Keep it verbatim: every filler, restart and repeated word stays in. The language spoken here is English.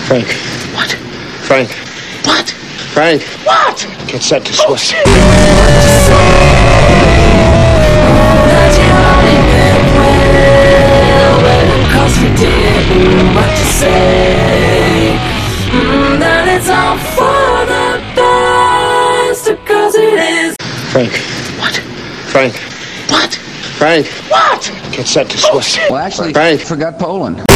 Frank. What? Frank. What? Frank. What? Get set to switch. Cause we didn't what to say. Mm, that it's all for the best, cause it is. Frank. What? Frank. What? Frank. What? Get set to switch. Well, actually, Frank. forgot Poland.